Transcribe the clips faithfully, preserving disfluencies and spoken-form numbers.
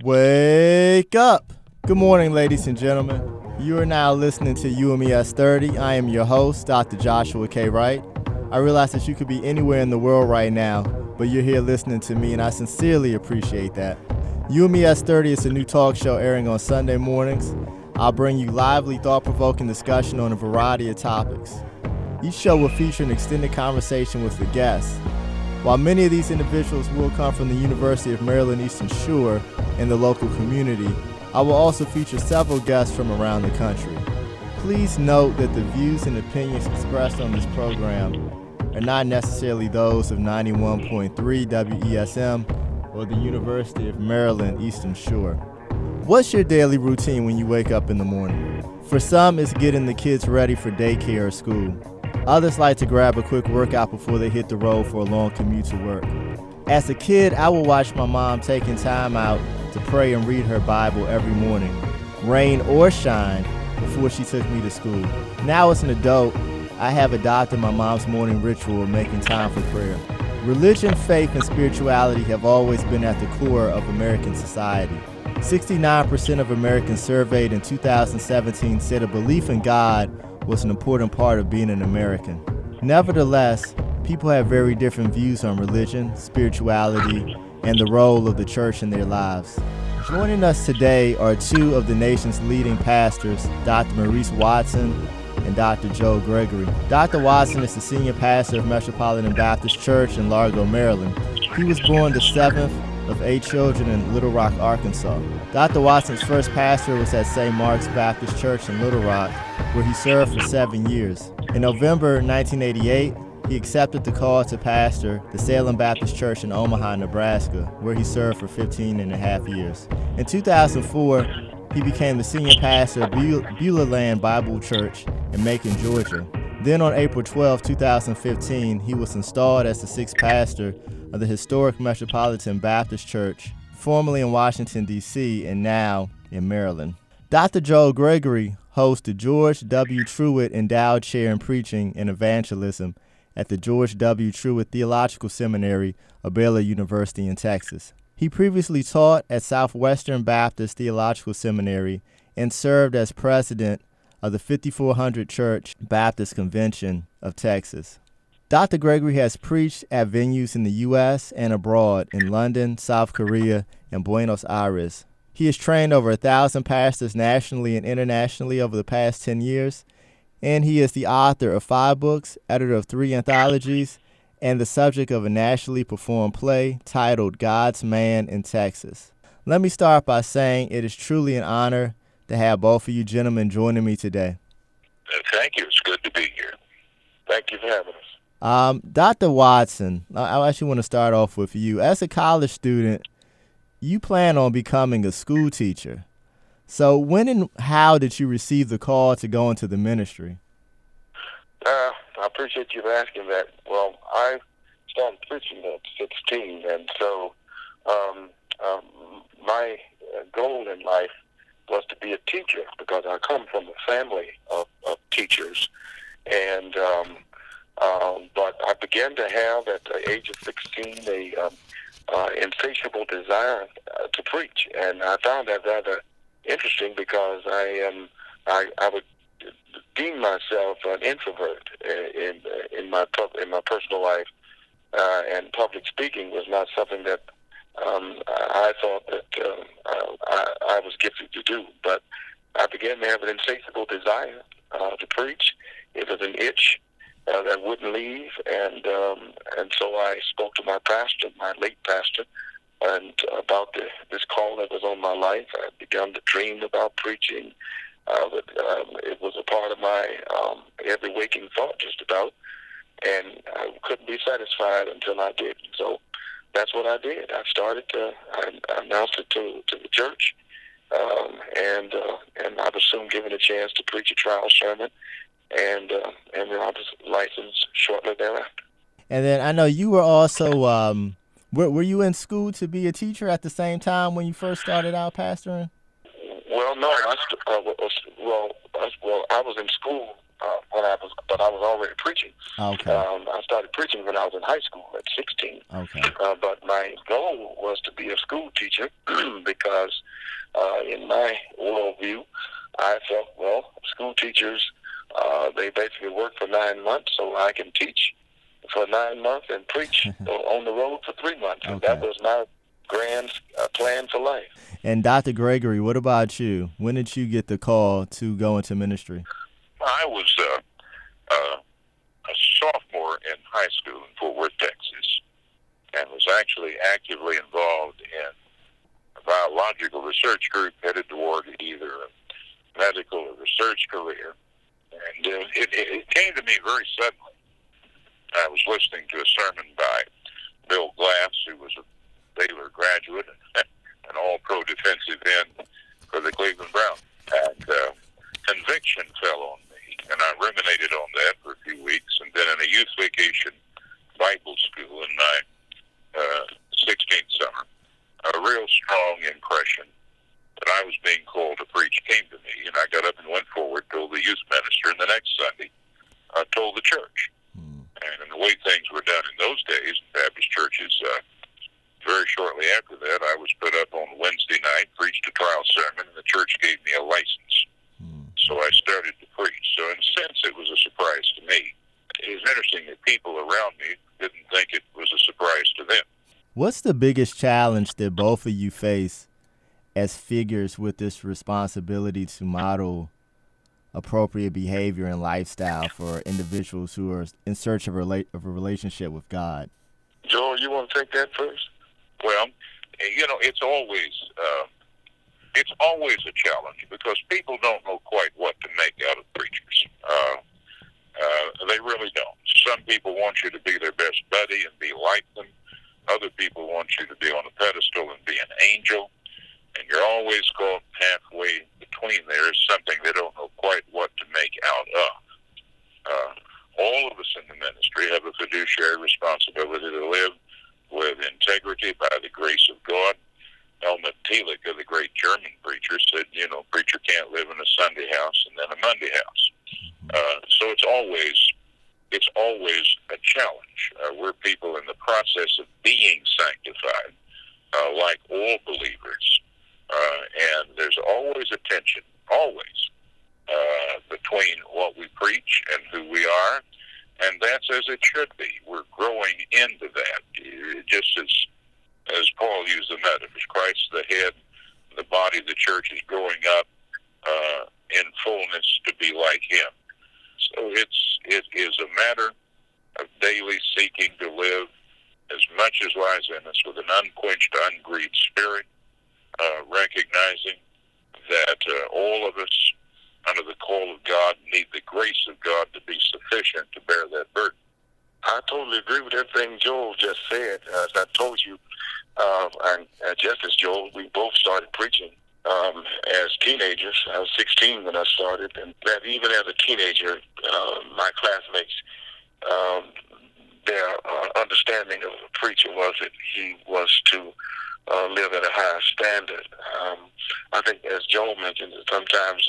Wake up! Good morning, ladies and gentlemen. You are now listening to U M E S thirty. I am your host, Doctor Joshua K. Wright. I realize that you could be anywhere in the world right now, but you're here listening to me, and I sincerely appreciate that. U M E S thirty is a new talk show airing on Sunday mornings. I'll bring you lively, thought-provoking discussion on a variety of topics. Each show will feature an extended conversation with the guests. While many of these individuals will come from the University of Maryland Eastern Shore and the local community, I will also feature several guests from around the country. Please note that the views and opinions expressed on this program are not necessarily those of ninety-one point three W E S M or the University of Maryland Eastern Shore. What's your daily routine when you wake up in the morning? For some, it's getting the kids ready for daycare or school. Others like to grab a quick workout before they hit the road for a long commute to work. As a kid, I would watch my mom taking time out to pray and read her Bible every morning, rain or shine, before she took me to school. Now as an adult, I have adopted my mom's morning ritual of making time for prayer. Religion, faith, and spirituality have always been at the core of American society. sixty-nine percent of Americans surveyed in two thousand seventeen said a belief in God was an important part of being an American. Nevertheless, people have very different views on religion, spirituality, and the role of the church in their lives. Joining us today are two of the nation's leading pastors, Doctor Maurice Watson and Doctor Joe Gregory. Doctor Watson is the senior pastor of Metropolitan Baptist Church in Largo, Maryland. He was born the seventh of eight children in Little Rock, Arkansas. Doctor Watson's first pastor was at Saint Mark's Baptist Church in Little Rock, where he served for seven years. In November nineteen eighty-eight, he accepted the call to pastor the Salem Baptist Church in Omaha, Nebraska, where he served for fifteen and a half years. In two thousand four, he became the senior pastor of Beulah Land Bible Church in Macon, Georgia. Then on April twelfth, two thousand fifteen, he was installed as the sixth pastor of the historic Metropolitan Baptist Church, formerly in Washington, D C, and now in Maryland. Doctor Joe Gregory hosts the George W. Truett Endowed Chair in Preaching and Evangelism at the George W. Truett Theological Seminary of Baylor University in Texas. He previously taught at Southwestern Baptist Theological Seminary and served as president of the fifty-four hundred Church Baptist Convention of Texas. Doctor Gregory has preached at venues in the U S and abroad in London, South Korea, and Buenos Aires. He has trained over a thousand pastors nationally and internationally over the past ten years, and he is the author of five books, editor of three anthologies, and the subject of a nationally performed play titled God's Man in Texas. Let me start by saying it is truly an honor to have both of you gentlemen joining me today. Thank you. It's good to be here. Thank you for having us. Um, Doctor Watson, I actually want to start off with you. As a college student, you plan on becoming a school teacher. So when and how did you receive the call to go into the ministry? Uh, I appreciate you asking that. Well, I started preaching at sixteen, and so um, um, my goal in life was to be a teacher because I come from a family of, of teachers. And um, um, but I began to have, at the age of sixteen, a um, uh, insatiable desire uh, to preach, and I found that rather interesting because I um, I, I would deem myself an introvert in in my in my personal life, uh, and public speaking was not something that um, I thought that uh, I, I was gifted to do. But I began to have an insatiable desire uh, to preach. It was an itch uh, that wouldn't leave, and um, and so I spoke to my pastor, my late pastor, and about the, this call that was on my life. I began to dream about preaching. Uh, but, um, it was a part of my um, every waking thought, just about, and I couldn't be satisfied until I did. So that's what I did. I started to, I, I announced it to, to the church, um, and uh, and I was soon given a chance to preach a trial sermon, and uh, and then I was licensed shortly thereafter. And then I know you were also, um, were, were you in school to be a teacher at the same time when you first started out pastoring? Well, no, I, st- uh, well, I, well, I was in school uh, when I was, but I was already preaching. Okay. Um, I started preaching when I was in high school at sixteen. Okay. Uh, but my goal was to be a school teacher because uh, in my worldview, I felt, well, school teachers, uh, they basically work for nine months, so I can teach for nine months and preach on the road for three months. And Okay. that was my grand uh, plan for life. And Doctor Gregory, what about you? When did you get the call to go into ministry? I was uh, uh, a sophomore in high school in Fort Worth, Texas, and was actually actively involved in a biological research group headed toward either a medical or research career. And uh, it, it, it came to me very suddenly. I was listening to a sermon by Bill Glass, who was a Baylor graduate and an all-pro defensive end for the Cleveland Browns. And uh, conviction fell on me, and I ruminated on that for a few weeks. And then in a youth vacation Bible school in my uh, sixteenth summer, a real strong impression that I was being called to preach came to me, and I got up and went forward, told the youth minister, and the next Sunday I told the church. Hmm. And in the way things were done in those days in Baptist churches, uh, very shortly after that, I was put up on Wednesday night, preached a trial sermon, and the church gave me a license. Hmm. So I started to preach. So in a sense, it was a surprise to me. It was interesting that people around me didn't think it was a surprise to them. What's the biggest challenge that both of you face as figures with this responsibility to model appropriate behavior and lifestyle for individuals who are in search of a, rela- of a relationship with God? Joel, you want to take that first? Well, you know, it's always uh, it's always a challenge because people don't know quite what to make out of preachers. Uh, uh, they really don't. Some people want you to be their best buddy and be like them. Other people want you to be on a pedestal and be an angel. And you're always caught halfway between there is something they don't know quite what to make out of. Uh, all of us in the ministry have a fiduciary responsibility to live with integrity by the grace of God. Helmut Thielicke, the great German preacher, said, you know, preacher can't live in a Sunday house and then a Monday house. Uh, so it's always it's always a challenge. Uh, we're people in the process of being sanctified, uh, like all believers. Uh, and there's always a tension, always, uh, between what we preach and who we are, and that's as it should be. We're growing into that. Just as as Paul used the metaphor, Christ the head, the body of the church is growing up uh, in fullness to be like him. So it's it is a matter of daily seeking to live as much as lies in us with an unquenched, ungrieved spirit, Uh, recognizing that uh, all of us, under the call of God, need the grace of God to be sufficient to bear that burden. I totally agree with everything Joel just said. As I told you, uh, and uh, just as Joel, we both started preaching um, as teenagers. I was sixteen when I started, and that even as a teenager, uh, my classmates, um, their uh, understanding of a preacher was that he was to Uh, live at a higher standard. Um, I think, as Joel mentioned, that sometimes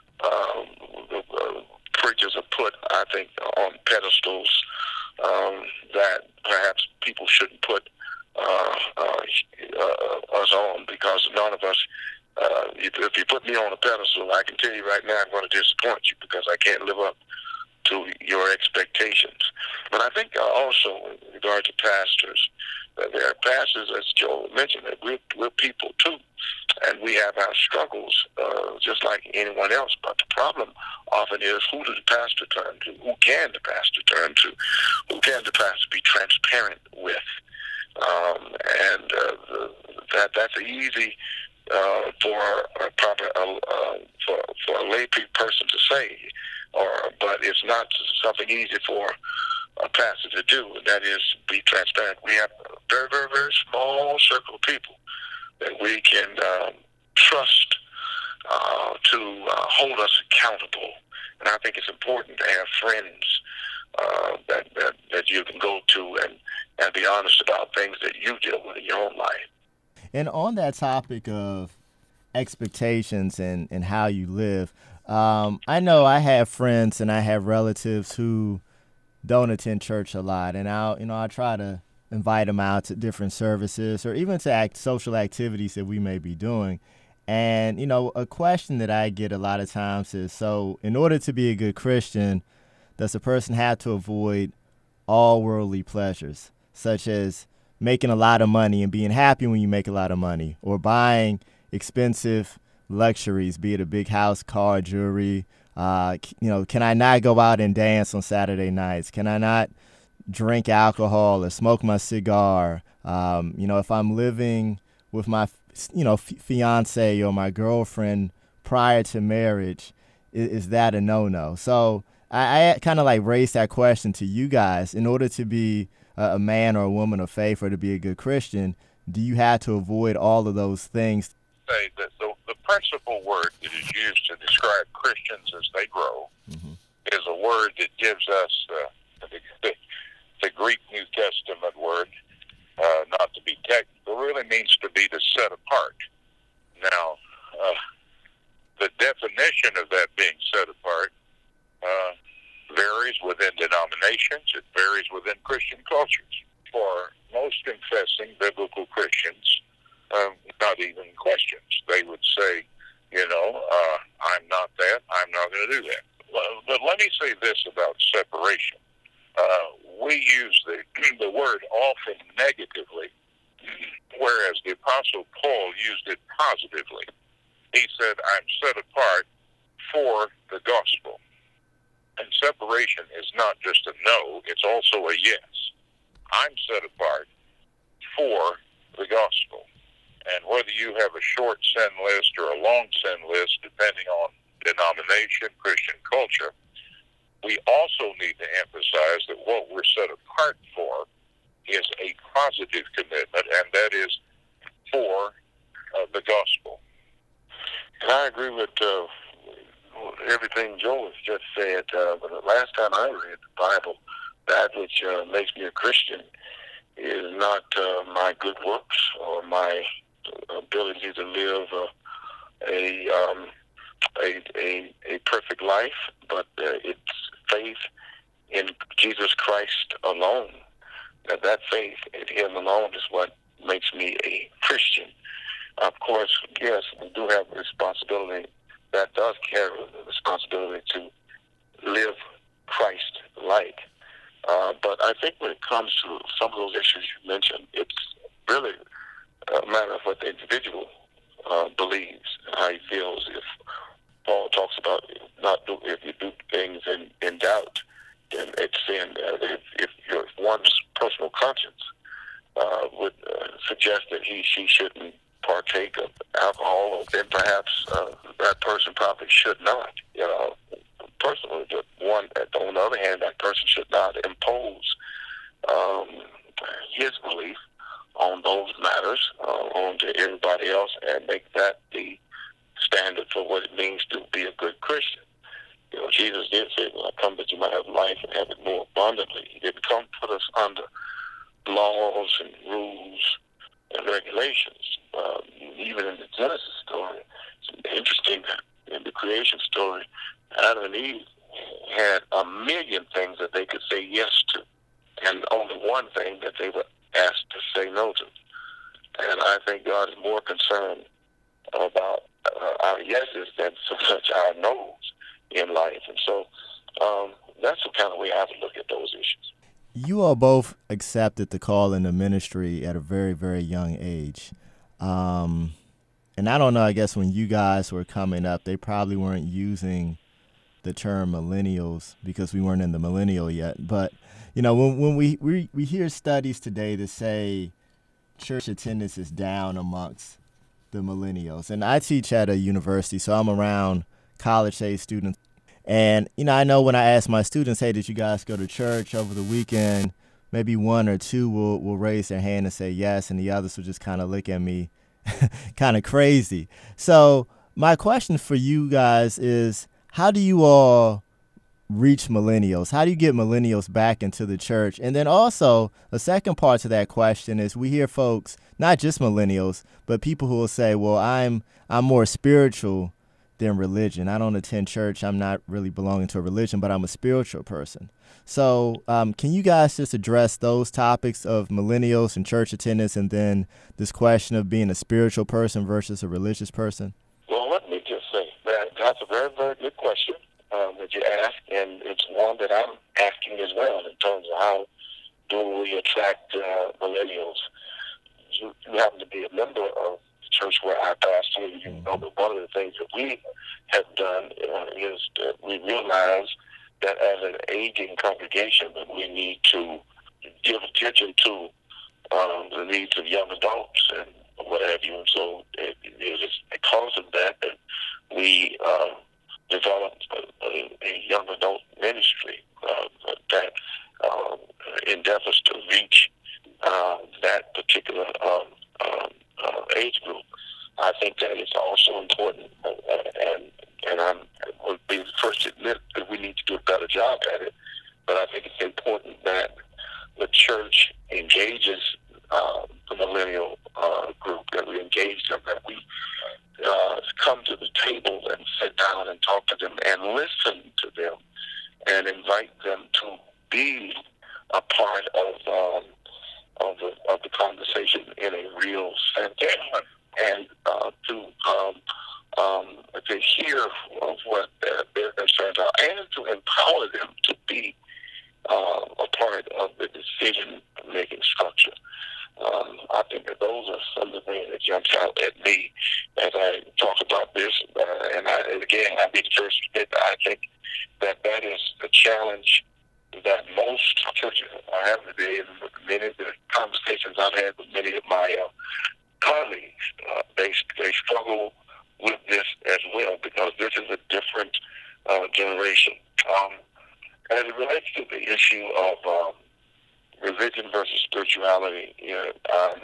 um, uh, preachers are put, I think, on pedestals um, that perhaps people shouldn't put uh, uh, uh, us on, because none of us, uh, if, if you put me on a pedestal, I can tell you right now I'm going to disappoint you because I can't live up to your expectations. But I think uh, also in regard to pastors, uh, there are pastors, as Joel mentioned, that we're, we're people too, and we have our struggles uh, just like anyone else. But the problem often is, who does the pastor turn to? Who can the pastor turn to? Who can the pastor be transparent with? Um, and uh, the, that that's easy uh, for a proper uh, uh, for for a lay person to say. Or, but it's not something easy for a pastor to do, and that is be transparent. We have a very, very, very small circle of people that we can um, trust uh, to uh, hold us accountable. And I think it's important to have friends uh, that, that that you can go to and, and be honest about things that you deal with in your own life. And on that topic of expectations and, and how you live. Um, I know I have friends and I have relatives who don't attend church a lot, and I'll you know I try to invite them out to different services or even to act social activities that we may be doing. And you know, a question that I get a lot of times is, so in order to be a good Christian, does a person have to avoid all worldly pleasures, such as making a lot of money and being happy when you make a lot of money, or buying expensive luxuries, be it a big house, car, jewelry? Uh, you know, can I not go out and dance on Saturday nights? Can I not drink alcohol or smoke my cigar? Um, you know, if I'm living with my, you know, f- fiance or my girlfriend prior to marriage, is, is that a no-no? So I, I kind of like raised that question to you guys. In order to be a, a man or a woman of faith or to be a good Christian, do you have to avoid all of those things? Say that the, the principal word that is used to describe Christians as they grow mm-hmm. is a word that gives us uh, the, the, the Greek New Testament word, uh, not to be technical, really means to be to set apart. Now, uh, the definition of that being set apart uh, varies within denominations. It varies within Christian cultures. For most confessing biblical Christians, um, not even questions. They would say, you know, uh, I'm not that, I'm not going to do that. But let me say this about separation. Uh, we use the, the word often negatively, whereas the Apostle Paul used it positively. He said, I'm set apart for the gospel. And separation is not just a no, it's also a yes. I'm set apart for the gospel. And whether you have a short sin list or a long sin list, depending on denomination, Christian culture, we also need to emphasize that what we're set apart for is a positive commitment, and that is for uh, the gospel. And I agree with uh, everything Joe has just said. Uh, but the last time I read the Bible, that which uh, makes me a Christian is not uh, my good works or my ability to live uh, a, um, a a a perfect life, but uh, it's faith in Jesus Christ alone. That that faith in Him alone is what makes me a Christian. Of course, yes, we do have a responsibility. That does carry the responsibility to live Christ-like. Uh, but I think when it comes to some of those issues you mentioned, it's really a matter of what the individual uh, believes and how he feels. If Paul talks about not do, if you do things in, in doubt, then it's sin. Uh, if, if your one's personal conscience uh, would uh, suggest that he she shouldn't partake of alcohol, then perhaps uh, that person probably should not. You know, personally, but one on the other hand, that person should not impose um, his belief on those matters uh, onto everybody else and make that the standard for what it means to be a good Christian. You know, Jesus did say, "Well, I come that you might have life and have it more abundantly." He didn't come to put us under laws and rules and regulations. Uh, even in the Genesis story, it's interesting that in the creation story, Adam and Eve had a million things that they could say yes to, and only one thing that they were asked to say no to. And I think God is more concerned about uh, our yeses than so much our no's in life. And so um, that's the kind of way I would look at those issues. You all both accepted the call in the ministry at a very, very young age. Um, and I don't know, I guess when you guys were coming up, they probably weren't using the term millennials because we weren't in the millennial yet. But, you know, when, when we, we, we hear studies today that say church attendance is down amongst the millennials. And I teach at a university, so I'm around college-age students. And, you know, I know when I ask my students, hey, did you guys go to church over the weekend? Maybe one or two will, will raise their hand and say yes, and the others will just kind of look at me kind of crazy. So my question for you guys is, how do you all reach millennials? How do you get millennials back into the church? And then also, the second part to that question is we hear folks, not just millennials, but people who will say, well, I'm I'm more spiritual than religion. I don't attend church. I'm not really belonging to a religion, but I'm a spiritual person. So um, can you guys just address those topics of millennials and church attendance, and then this question of being a spiritual person versus a religious person? Well, let me just say that that's a very, very good question um, that you ask, and it's one that I'm asking as well in terms of how do we attract uh, millennials. You, you happen to be a member of the church where I pastor. You know that one of the things that we have done uh, is that we realize that as an aging congregation that we need to give attention to um, the needs of young adults and what have you. And so it, it is because of that that we uh, developed a, a, a young adult ministry uh, that uh, endeavors to reach uh, that particular um, um, uh, age group. I think that it's also important, uh, and and I'm, I would be the first to admit that we need to do a better job at it, but I think it's important that the church engages uh, the millennial uh, group, that we engage them, that we uh, come to the table and sit down and talk to them and listen to them and invite them to be a part of um, of, the, of the conversation in a real sense, and uh, to um, um, to hear of what their, their concerns are, and to empower them to be uh, a part of the decision-making structure. Um, I think that those are some of the things that jumps out at me as I talk about this. Uh, and, I, and again, I be the first to admit that I think that that is the challenge that most churches are having today. And with many of the conversations I've had with many of my uh, colleagues, uh, they they struggle with this as well because this is a different uh, generation. Um, as it relates to the issue of um, religion versus spirituality, you know, um,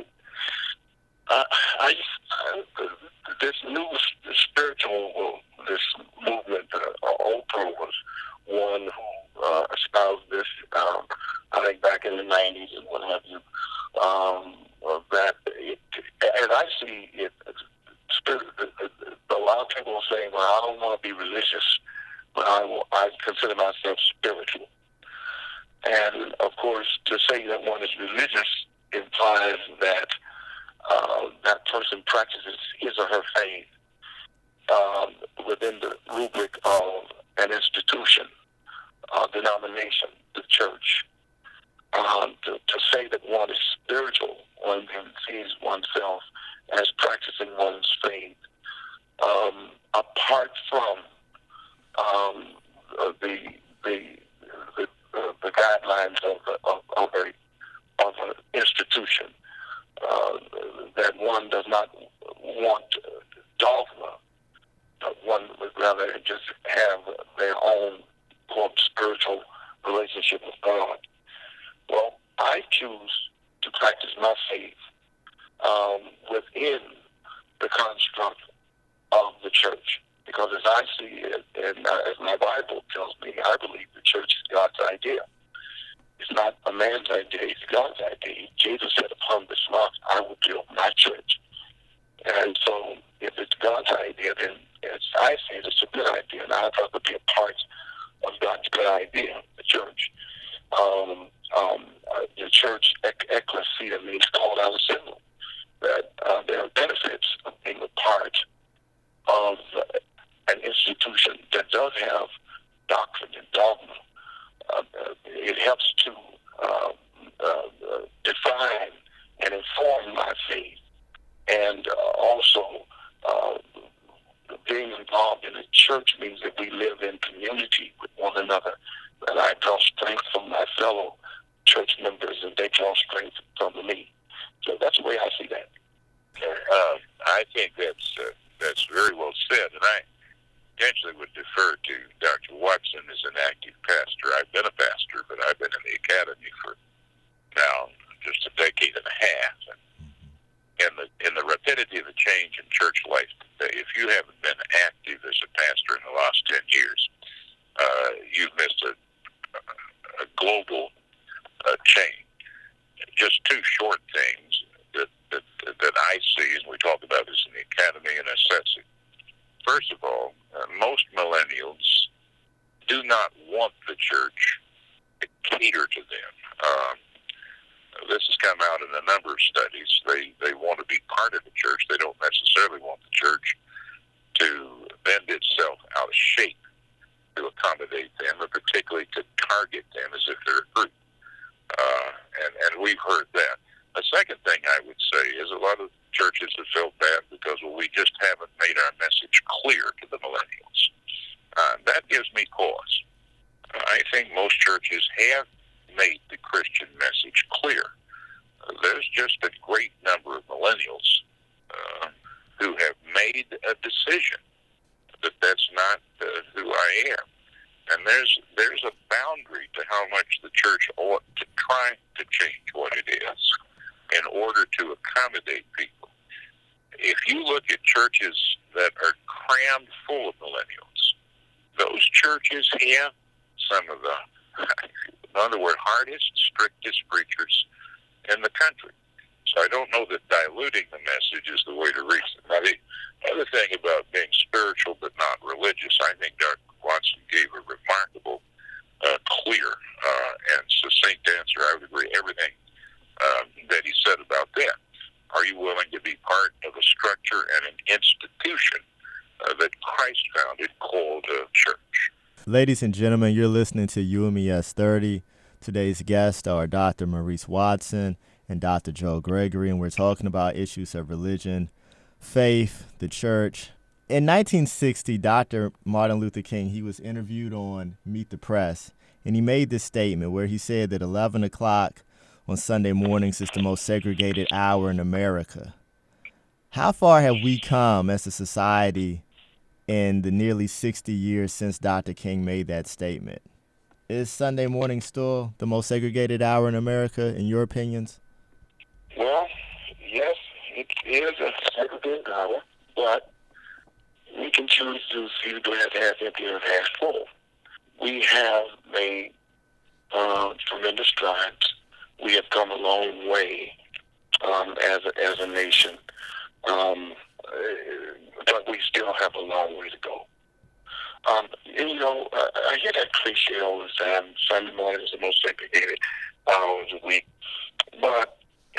I, I just, uh, this new spiritual, this movement, uh, Oprah was one who uh, espoused this, um, I think back in the nineties and what have you, um, that it, as I see it, spirit, a lot of people are saying, well, I don't want to be religious, but I, will, I consider myself spiritual. And, of course, to say that one is religious implies that uh, that person practices his or her faith um, within the rubric of an institution, a denomination, the church. Um, to, to say that one is spiritual, one then sees oneself as practicing one's faith um, apart from um, uh, the the the, uh, the guidelines of of, of, a, of an institution. Uh, that one does not want dogma, but one would rather just have their own quote spiritual relationship with God. Well, I choose to practice my faith um, within the construct of the church, because as I see it, and uh, as my Bible tells me, I believe the church is God's idea. It's not a man's idea, it's God's idea. Jesus said, upon this rock I will build my church. And so if it's God's idea, then as I say, it's a good idea, and I'd rather be a part of God's good idea, the church. Um, um, uh, the church, ec- ecclesia, means called out assembly. That uh, there are benefits of being a part of uh, an institution that does have doctrine and dogma. Uh, uh, it helps to uh, uh, define and inform my faith, and uh, also uh, being involved in a church means that we live in community with one another, and I draw strength from my fellow church members, and they draw strength from me. So that's the way I see that. Uh, I think that's uh, that's very well said, and I potentially would defer to Doctor Watson as an active pastor. I've been a pastor, but I've been in the academy for now just a decade and a half. And in the in the rapidity of the change in church life today, if you haven't been active as a pastor in the last ten years, uh, you've missed a, a global uh, change. Just two short things that, that that I see, and we talk about this in the Academy and Assess It. First of all, uh, most millennials do not want the church to cater to them. Um, this has come out in a number of studies. They they want to be part of the church. They don't necessarily want the church to bend itself out of shape to accommodate them, or particularly to target them as if they're a group. Uh, and, and we've heard that. The second thing I would say is a lot of churches have felt bad because, well, we just haven't made our message clear to the millennials. Uh, that gives me pause. Uh, I think most churches have made the Christian message clear. Uh, there's just a great number of millennials uh, who have made a decision that that's not uh, who I am. And there's there's a boundary to how much the church ought to try to change what it is in order to accommodate people. If you look at churches that are crammed full of millennials, those churches have some of the, in other words, hardest, strictest preachers in the country. So I don't know that diluting the message is the way to reach them. Now, the other thing about being spiritual but not religious, I think Doctor Watson gave a remarkable, uh, clear, uh, and succinct answer. I would agree everything um, that he said about that. Are you willing to be part of a structure and an institution uh, that Christ founded called a church? Ladies and gentlemen, you're listening to U M E S thirty. Today's guests are Doctor Maurice Watson and Doctor Joe Gregory, and we're talking about issues of religion, faith, the church. In nineteen sixty, Doctor Martin Luther King, he was interviewed on Meet the Press, and he made this statement where he said that eleven o'clock on Sunday mornings is the most segregated hour in America. How far have we come as a society in the nearly sixty years since Doctor King made that statement? Is Sunday morning still the most segregated hour in America, in your opinions? Well, yes, it is a segregated hour, but we can choose to see the glass half empty or half full. We have made uh, tremendous strides. We have come a long way um, as a, as a nation, um, but we still have a long way to go. Um, and, you know, uh, I hear that cliche all the time. Sunday morning is the most segregated hours a week, but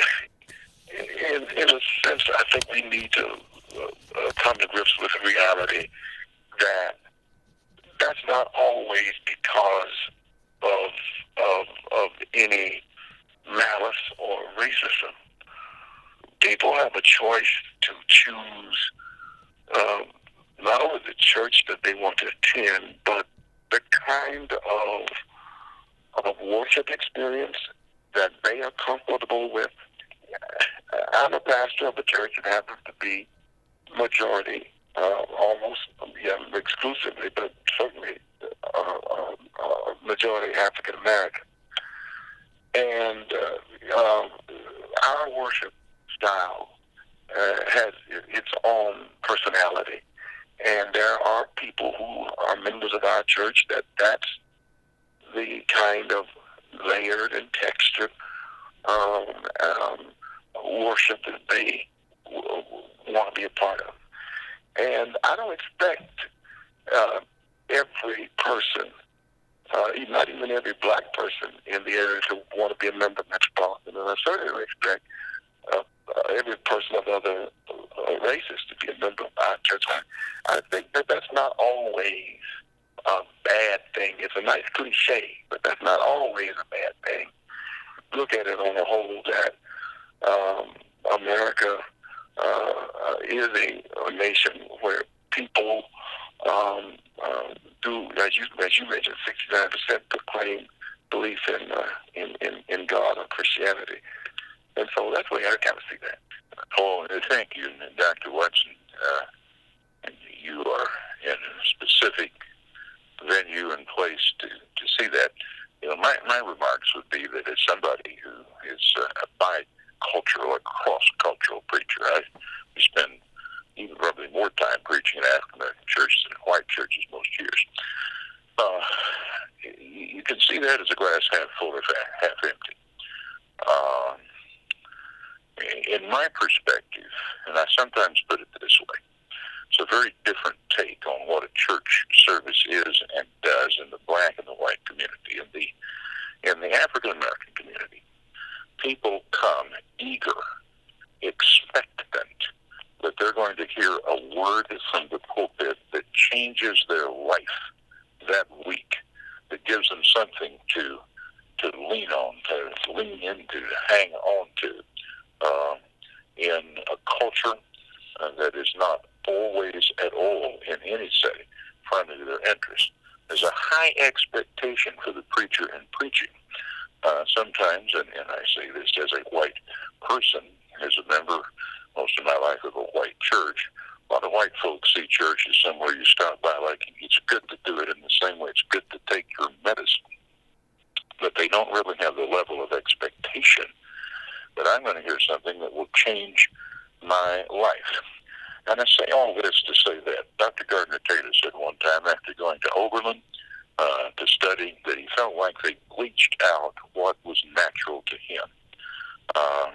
in, in a sense, I think we need to uh, uh, come to grips with the reality that that's not always because of of of any malice or racism. People have a choice to choose um, not only the church that they want to attend, but the kind of of worship experience that they are comfortable with. I'm a pastor of a church that happens to be majority, uh, almost yeah, exclusively, but certainly uh, uh, uh, majority African American. And uh, uh, our worship style uh, has its own personality. And there are people who are members of our church that that's the kind of layered and textured um, um, worship that they w- want to be a part of. And I don't expect uh, every person, uh, not even every black person in the area to want to be a member of Metropolitan. And I certainly don't expect uh, uh, every person of other uh, races to be a member of our church. I, I think that that's not always a bad thing. It's a nice cliche, but that's not always a bad thing. Look at it on the whole that um, America uh, uh, is a, a nation where people um, uh, do, as you as you mentioned, sixty-nine percent proclaim belief in, uh, in in in God or Christianity, and so that's the way I kind of see that. Oh, thank you, Doctor Watson. Uh, you are in a specific venue and place to, to see that. You know, my, my remarks would be that as somebody who is uh, a bi-cultural or cross-cultural preacher, I spend even probably more time preaching in African-American churches than in white churches most years. Uh, that as a glass half full or half empty. Um, in my perspective, and I sometimes put it this way, it's a very different take on what a church service is and does in the black and the white community. In the in the African American community, people come eager, expectant that they're going to hear a word from the pulpit that changes their life that week, that gives them something to to lean on, to lean into, to hang on to, uh, in a culture uh, that is not always at all in any setting friendly to their interest. There's a high expectation for the preacher in preaching. Uh, sometimes, and, and I say this as a white person, as a member most of my life of a white church, a lot of white folks see church as somewhere you stop by like it's good to do it in the same way it's good to take your medicine. But they don't really have the level of expectation that I'm going to hear something that will change my life. And I say all this to say that Doctor Gardner Taylor said one time after going to Oberlin uh, to study that he felt like they bleached out what was natural to him. Uh,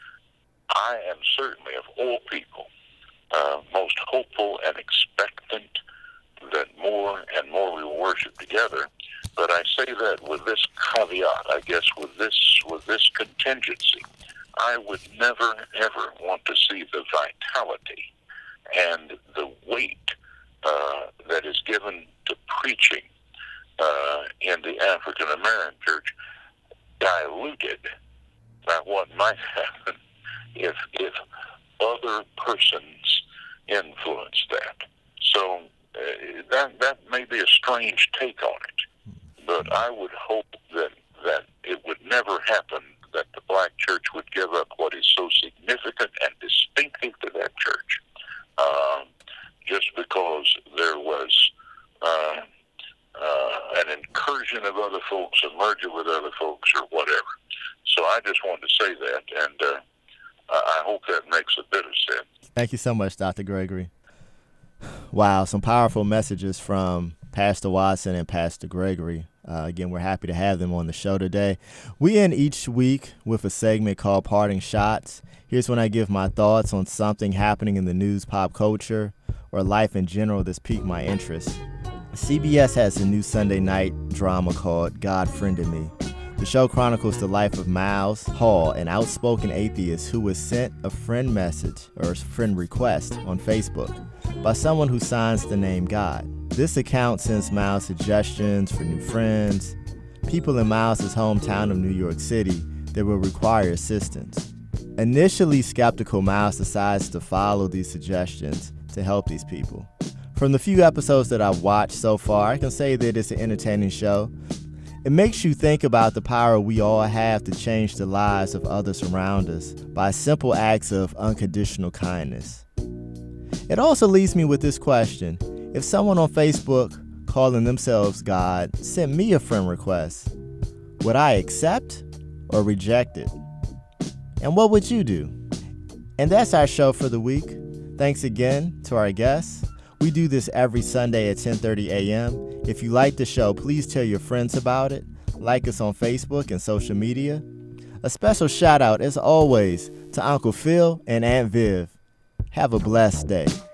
I am certainly, of all people, uh, most hopeful and expectant that more and more we will worship together. But I say that with this caveat, I guess, with this with this contingency. I would never, ever want to see the vitality and the weight uh, that is given to preaching uh, in the African American church diluted by what might happen if if other persons influence that. So uh, that that may be a strange take on it, but I would hope that that it would never happen that the black church would give up what is so significant and distinctive to that church, um, just because there was uh, uh, an incursion of other folks, a merger with other folks, or whatever. So I just wanted to say that, and uh, I hope that makes a bit of sense. Thank you so much, Doctor Gregory. Wow, some powerful messages from Pastor Watson and Pastor Gregory. Uh, again, we're happy to have them on the show today. We end each week with a segment called Parting Shots. Here's when I give my thoughts on something happening in the news, pop culture, or life in general that's piqued my interest. C B S has a new Sunday night drama called God Friended Me. The show chronicles the life of Miles Hall, an outspoken atheist who was sent a friend message or a friend request on Facebook by someone who signs the name God. This account sends Miles suggestions for new friends, people in Miles' hometown of New York City that will require assistance. Initially skeptical, Miles decides to follow these suggestions to help these people. From the few episodes that I've watched so far, I can say that it's an entertaining show. It makes you think about the power we all have to change the lives of others around us by simple acts of unconditional kindness. It also leaves me with this question. If someone on Facebook calling themselves God sent me a friend request, would I accept or reject it? And what would you do? And that's our show for the week. Thanks again to our guests. We do this every Sunday at ten thirty a.m. If you like the show, please tell your friends about it. Like us on Facebook and social media. A special shout out, as always, to Uncle Phil and Aunt Viv. Have a blessed day.